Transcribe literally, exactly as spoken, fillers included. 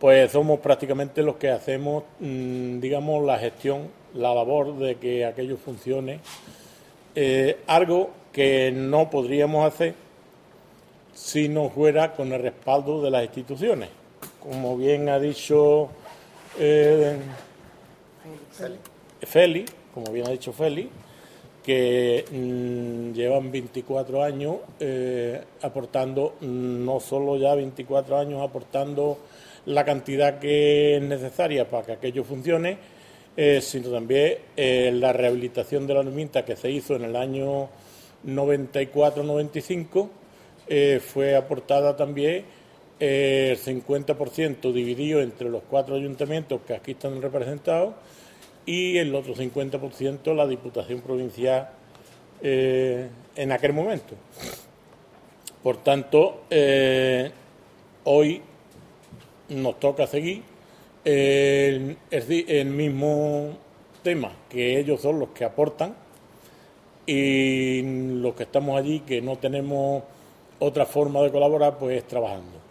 pues somos prácticamente los que hacemos, mmm, digamos, la gestión, la labor de que aquello funcione. Eh, algo que no podríamos hacer si no fuera con el respaldo de las instituciones. Como bien ha dicho eh, Feli. Feli, como bien ha dicho Feli, que mmm, llevan veinticuatro años eh, aportando, no solo ya veinticuatro años aportando la cantidad que es necesaria para que aquello funcione, eh, sino también eh, la rehabilitación de la ermita que se hizo en el año noventa y cuatro noventa y cinco, eh, fue aportada también eh, el cincuenta por ciento dividido entre los cuatro ayuntamientos que aquí están representados, y el otro cincuenta por ciento la Diputación Provincial eh, en aquel momento. Por tanto, eh, hoy nos toca seguir eh, el, el mismo tema, que ellos son los que aportan, y los que estamos allí, que no tenemos otra forma de colaborar, pues trabajando.